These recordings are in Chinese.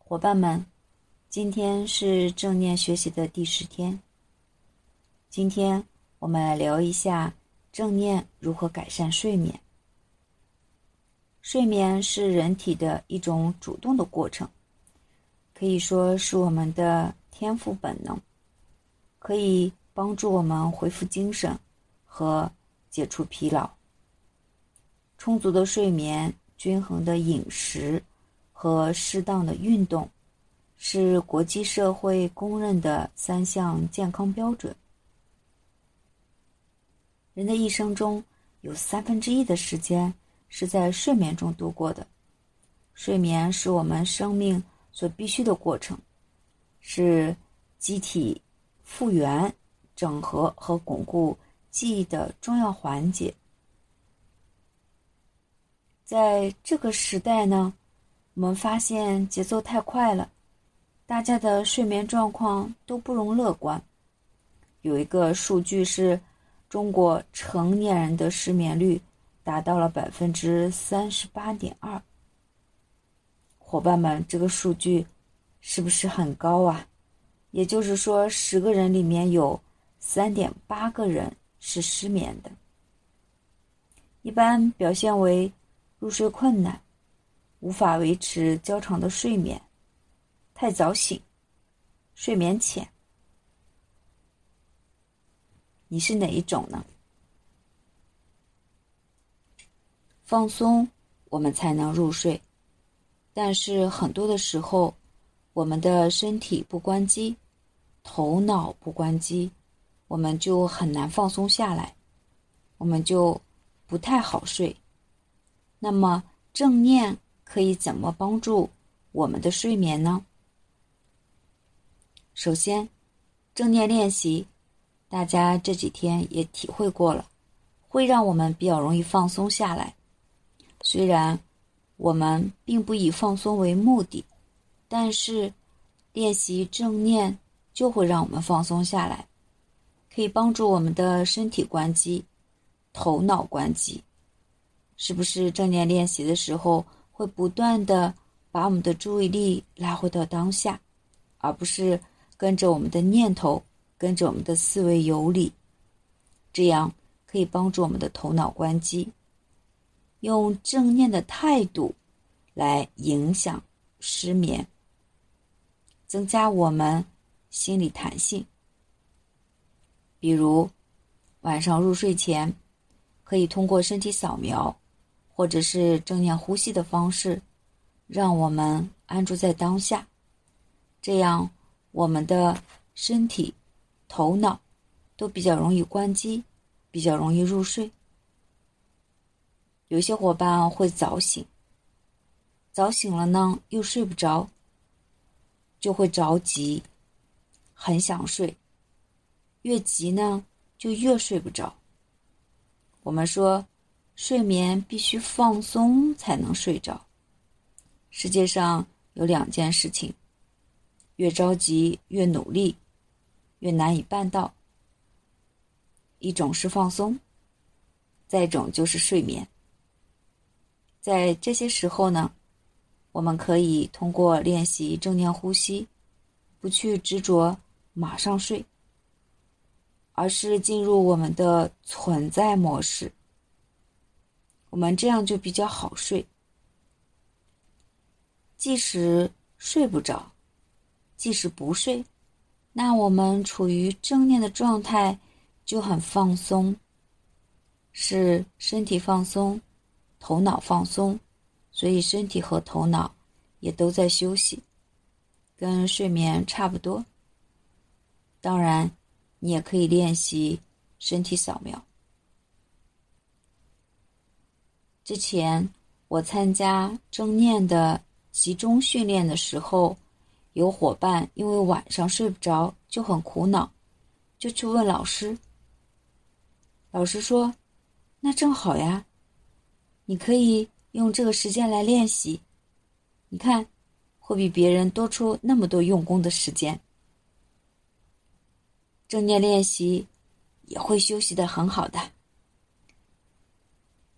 伙伴们，今天是正念学习的第10天。今天我们来聊一下正念如何改善睡眠。睡眠是人体的一种主动的过程，可以说是我们的天赋本能，可以帮助我们恢复精神和解除疲劳。充足的睡眠、均衡的饮食和适当的运动是国际社会公认的3项健康标准。人的一生中有1/3的时间是在睡眠中度过的。睡眠是我们生命所必须的过程，是机体复原、整合和巩固记忆的重要环节。在这个时代呢，我们发现节奏太快了，大家的睡眠状况都不容乐观。有一个数据是，中国成年人的失眠率达到了38.2%。伙伴们，这个数据是不是很高啊？也就是说，10个人里面有3.8个人是失眠的。一般表现为入睡困难，无法维持较长的睡眠，太早醒，睡眠浅。你是哪一种呢？放松，我们才能入睡。但是很多的时候，我们的身体不关机，头脑不关机，我们就很难放松下来，我们就不太好睡。那么正念可以怎么帮助我们的睡眠呢？首先，正念练习，大家这几天也体会过了，会让我们比较容易放松下来。虽然我们并不以放松为目的，但是练习正念就会让我们放松下来，可以帮助我们的身体关机，头脑关机。是不是正念练习的时候会不断的把我们的注意力拉回到当下，而不是跟着我们的念头，跟着我们的思维游离？这样可以帮助我们的头脑关机，用正念的态度来影响失眠，增加我们心理弹性。比如晚上入睡前，可以通过身体扫描或者是正念呼吸的方式，让我们安住在当下，这样我们的身体、头脑都比较容易关机，比较容易入睡。有些伙伴会早醒，早醒了呢又睡不着，就会着急，很想睡，越急呢就越睡不着。我们说睡眠必须放松才能睡着。世界上有2件事情，越着急越努力，越难以办到。一种是放松，再一种就是睡眠。在这些时候呢，我们可以通过练习正念呼吸，不去执着马上睡，而是进入我们的存在模式。我们这样就比较好睡。即使睡不着，即使不睡，那我们处于正念的状态就很放松，是身体放松，头脑放松，所以身体和头脑也都在休息，跟睡眠差不多。当然，你也可以练习身体扫描。之前我参加正念的集中训练的时候，有伙伴因为晚上睡不着就很苦恼，就去问老师。老师说，那正好呀，你可以用这个时间来练习，你看会比别人多出那么多用功的时间。正念练习也会休息得很好的。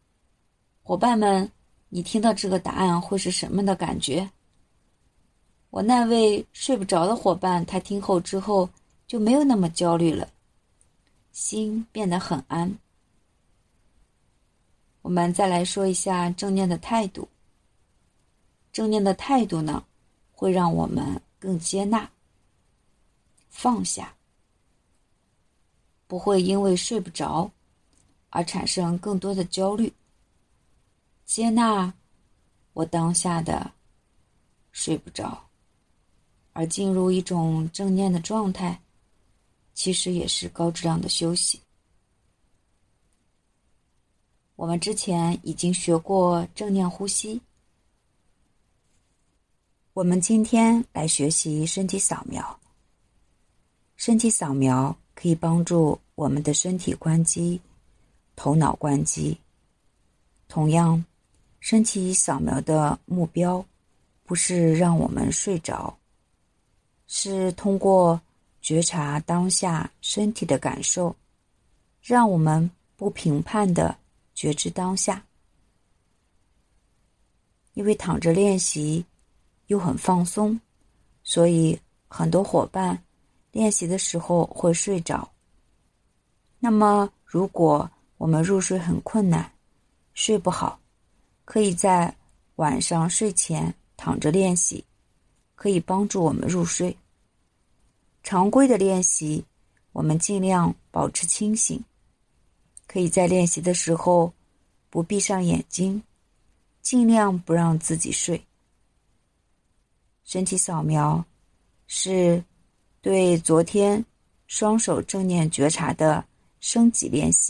伙伴们，你听到这个答案会是什么的感觉？ 我那位睡不着的伙伴，他听后之后就没有那么焦虑了，心变得很安。我们再来说一下正念的态度。正念的态度呢，会让我们更接纳、放下，不会因为睡不着而产生更多的焦虑。接纳我当下的睡不着，而进入一种正念的状态，其实也是高质量的休息。我们之前已经学过正念呼吸，我们今天来学习身体扫描。身体扫描可以帮助我们的身体关机、头脑关机。同样，身体扫描的目标不是让我们睡着，是通过觉察当下身体的感受，让我们不评判地觉知当下。因为躺着练习又很放松，所以很多伙伴练习的时候会睡着。那么如果我们入睡很困难，睡不好，可以在晚上睡前躺着练习，可以帮助我们入睡。常规的练习，我们尽量保持清醒，可以在练习的时候不闭上眼睛，尽量不让自己睡。身体扫描是对昨天双手正念觉察的升级练习。